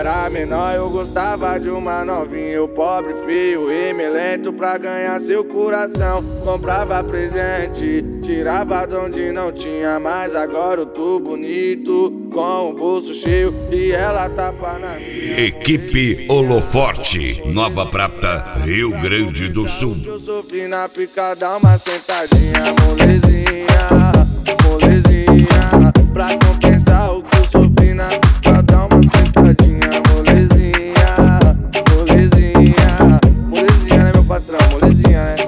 era menor eu gostava de uma novinha. Eu pobre, feio e melento pra ganhar seu coração. Comprava presente, tirava de onde não tinha mais. Agora eu tô bonito, com o bolso cheio e ela tapa na minha. Equipe Holoforte, Nova Prata, Rio Grande do Sul. Eu sofri na pica, dá uma sentadinha, molezinha, molezinha. Pra compensar o que eu sofri na pica, dá uma sentadinha, molezinha, molezinha. Molezinha, né, meu patrão? Molezinha, né?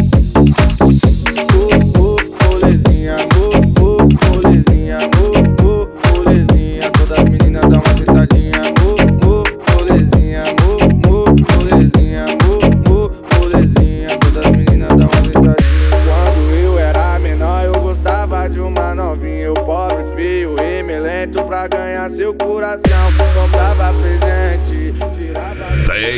Molezinha, molezinha, molezinha. Todas as meninas dão uma sentadinha, molezinha, molezinha, molezinha. Todas as meninas dão uma sentadinha. Quando eu era menor eu gostava de uma novinha. Eu pobre, feio e melento pra ganhar seu coração. Comprava presente, tirava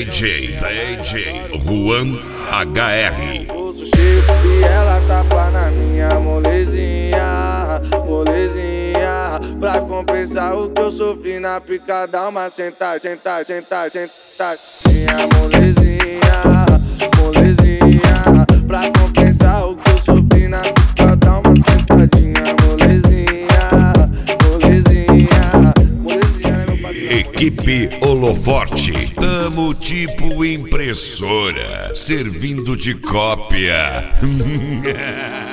DJ Juan HR. bolso cheio e ela tapa na minha, molezinha, molezinha. Pra compensar o que eu sofri na pica, dá uma sentar, sentar, sentar, sentar. Minha molezinha, molezinha. Pra compensar o que eu sofri na pica, dá uma sentadinha, molezinha, molezinha. Molezinha, né, meu patrão? Equipe Holoforte, tamo tipo impressora, servindo de cópia.